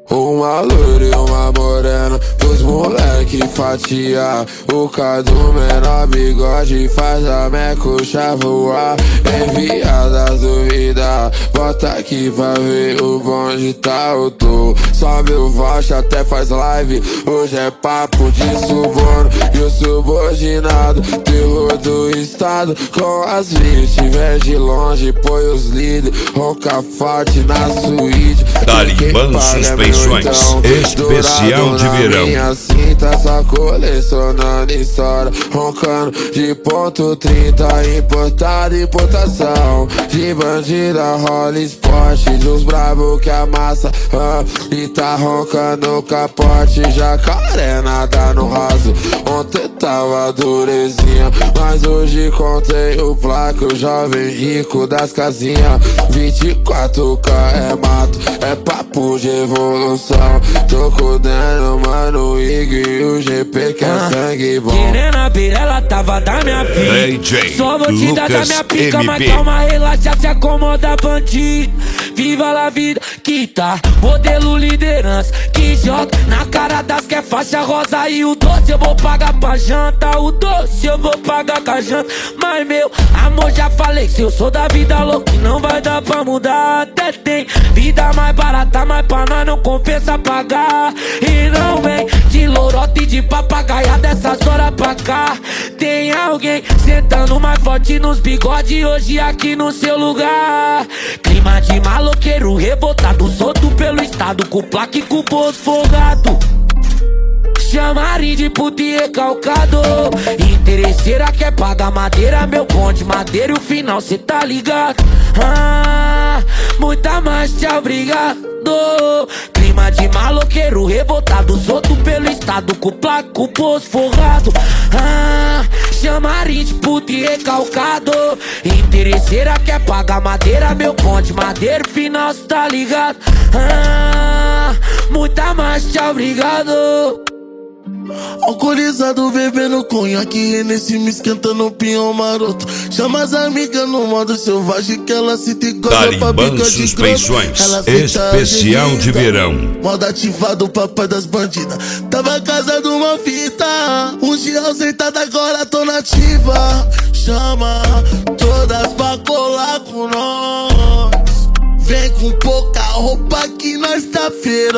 Uma loira e uma morena, os moleque fatiar. O cadu menor bigode faz a mecucha voar. Enviadas duvidar, bota aqui pra ver o bonde tá o tô. Sobe o voucher até faz live, hoje é papo de suborno. E o subordinado, terror do estado. Com as 20, vem de longe, põe os líderes. Ronca forte na suíte. Talibã Suspeições, especial de verão. Minha cinta só colecionando história. Roncando de ponto 30, importado, importação. De bandida, rola esporte. Dos bravos que amassa, e tá roncando o capote. Jacaré nada no raso. Ontem tava durezinha, mas hoje contei o placo. Jovem rico das casinhas. 24K é mato, é papo de evolução. Tô cuidando, mano, e o GP que é sangue bom. Querendo a pirela, tava da minha vida. DJ Só vou te dar da Lucas minha pica, MP. mas calma, relaxa, se acomoda, bandido. Viva a vida que tá, modelo liderança. Que joga na cara das que é faixa rosa. E o doce eu vou pagar pra janta. O doce eu vou pagar com a janta. Mas meu amor, já falei, se eu sou da vida louca, não vai dar pra mudar. Até tem vida mais barata, mas pra nós não compensa pagar. E não vem de lorote e de papagaia dessas horas pra cá. Tem alguém sentando mais forte nos bigodes hoje aqui no seu lugar. Clima de maloqueiro revoltado, solto pelo estado, com placa e com bolso folgado. Chamarem de puto e recalcado. Interesseira quer pagar madeira, meu bonde, madeira e o final cê tá ligado. Muita marcha, obrigado. Clima de maloqueiro revoltado, solto pelo estado, com placa, com bolso forrado. Chamarem de puto e recalcado. Interesseira quer pagar madeira, meu bonde, madeira e o final cê tá ligado. Muita marcha, obrigado. Alcoolizado, bebendo conhaque, nesse me esquentando pinhão maroto. Chama as amigas no modo selvagem, que ela se te gosta pra Talibã bica de Suspeições, grosso. especial de verão. Modo ativado, papai das bandidas. Tava casado uma fita, um dia ausentado, agora tô nativa. Chama todas pra colar com nós. Vem com pouca roupa que nós tá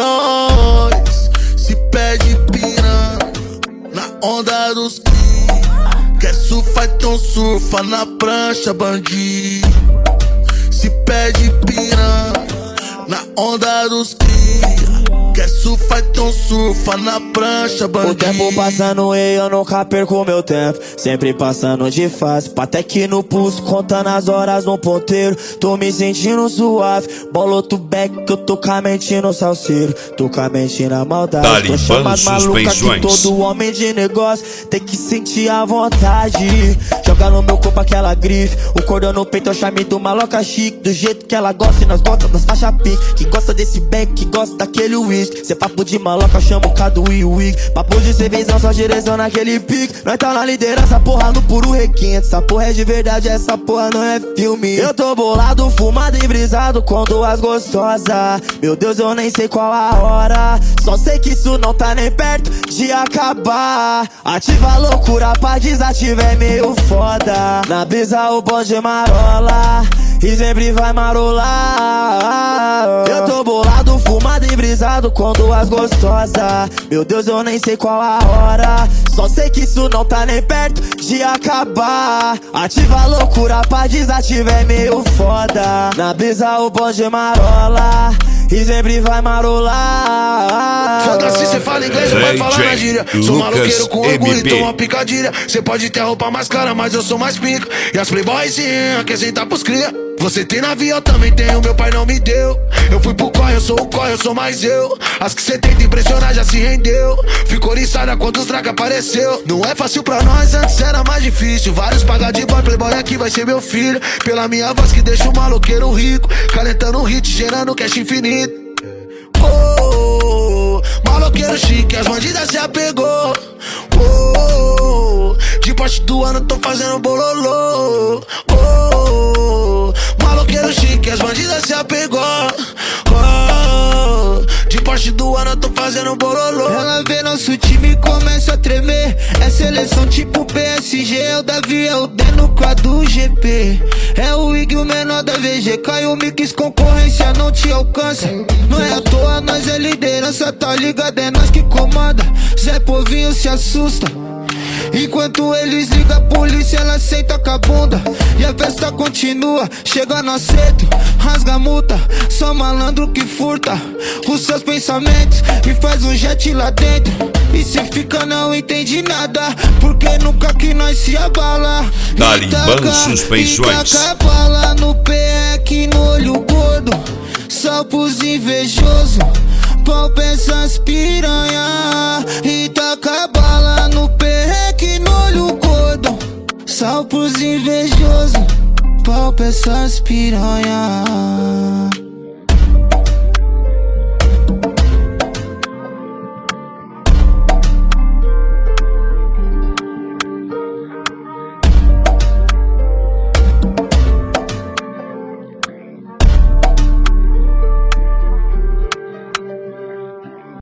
feroz. Se pede piranha na onda dos que quer surfar, então surfa na prancha, bandido. Se pede piranha na onda dos quer surfar, então surfa na prancha, bandido. O tempo passando e eu nunca perco meu tempo. Sempre passando de fase, até que no pulso, contando as horas no ponteiro. Tô me sentindo suave, bola outro back que eu tô com a mente no salseiro. Tô com a mente na maldade. Tô chamando maluca que todo homem de negócio tem que sentir a vontade. Joga no meu corpo aquela grife, o cordão no peito é o charme do maloca chique. Do jeito que ela gosta e nós gosta das faixas pique. Que gosta desse back, que gosta daquele whisky. Cê papo de maloca, chama o Cadu e o Wig. Papo de cervejão, só direção naquele pique. Nós tá na liderança, porra, no puro requinte. Essa porra é de verdade, essa porra não é filme. Eu tô bolado, fumado e brisado com duas gostosas. Meu Deus, eu nem sei qual a hora. Só sei que isso não tá nem perto de acabar. Ativa a loucura pra desativar, é meio foda. Na brisa o bonde marola e sempre vai marolar. Eu tô bolado, fumado e brisado com duas gostosas. Meu Deus, eu nem sei qual a hora. Só sei que isso não tá nem perto de acabar. Ativa a loucura pra desativar, é meio foda. Na brisa o bonde marola e sempre vai marolar. Foda-se, cê fala inglês, eu vai falar na gíria. Sou Lucas maloqueiro com orgulho MP. e tô uma picadilha. Cê pode ter a roupa mais cara, mas eu sou mais pica. E as playboyzinhas quer sentar pros cria. Você tem navio, eu também tenho, meu pai não me deu. Eu fui pro corre, eu sou o corre, eu sou mais eu. As que cê tenta impressionar já se rendeu. Ficou oriçada quando os drag apareceu. Não é fácil pra nós, antes era mais difícil. Vários paga de boy, playboy aqui vai ser meu filho. Pela minha voz que deixa o maloqueiro rico, calentando hit, gerando cash infinito. Maloqueiro chique, as bandidas se apegou. De Porsche do ano tô fazendo bololô. Maloqueiro chique, as bandidas se apegou. De Porsche parte do ano eu tô fazendo bololô. Ela vê nosso time e começa a tremer. É seleção tipo PSG, é o Davi, é o D no quadro GP. É o Ig, o menor da VG. Caiu o Mix, concorrência não te alcança. Não é à toa, nós é liderança, tá ligado? É nós que comanda. Zé Povinho se assusta. Enquanto eles ligam a polícia, ela senta com a bunda. E a festa continua, chega no acerto, rasga a multa. Só malandro que furta os seus pensamentos e faz um jet lá dentro. E se fica não entende nada, porque nunca que nós se abala. Talibã Suspeições. Taca a bala no pé aqui no olho gordo. Só pros invejosos, pau essas piranha. E taca a bala no pé aqui no olho gordo. Só pros invejosos, pau essas piranha.